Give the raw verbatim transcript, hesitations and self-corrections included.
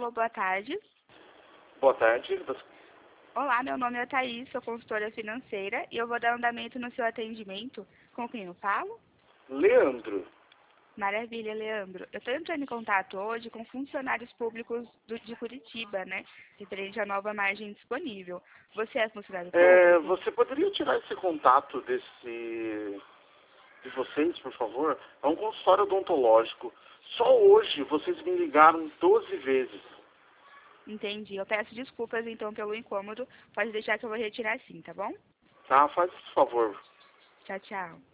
Alô, boa tarde. Boa tarde. Olá, meu nome é Thaís, sou consultora financeira e eu vou dar andamento no seu atendimento. Com quem eu falo? Leandro. Maravilha, Leandro. Eu estou entrando em contato hoje com funcionários públicos do, de Curitiba, né? Referente à nova margem disponível. Você é funcionário É, público? você poderia tirar esse contato desse de vocês, por favor? É um consultório odontológico. Só hoje vocês me ligaram doze vezes. Entendi. Eu peço desculpas, então, pelo incômodo. Pode deixar que eu vou retirar sim, tá bom? Tá? Faz esse favor. Tchau, tchau.